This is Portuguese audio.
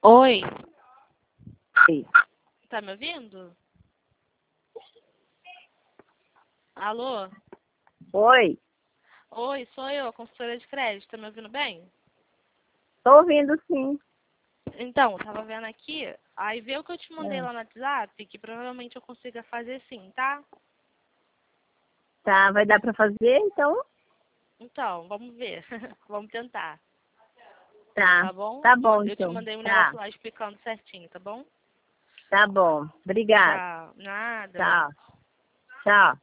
Oi, Oi. tá me ouvindo? Alô? Oi, Oi, sou eu, a consultora de crédito, tá me ouvindo bem? tô ouvindo sim. Então, tava vendo aqui, aí vê o que eu te mandei Ah, lá no WhatsApp, que provavelmente eu consiga fazer sim, tá? tá, vai dar pra fazer então? Então, vamos ver, vamos tentar, Tá, tá bom? tá bom Eu te então. mandei um negócio Tá, lá explicando certinho, tá bom? tá bom. Obrigada. Tchau, nada. Tchau, tchau.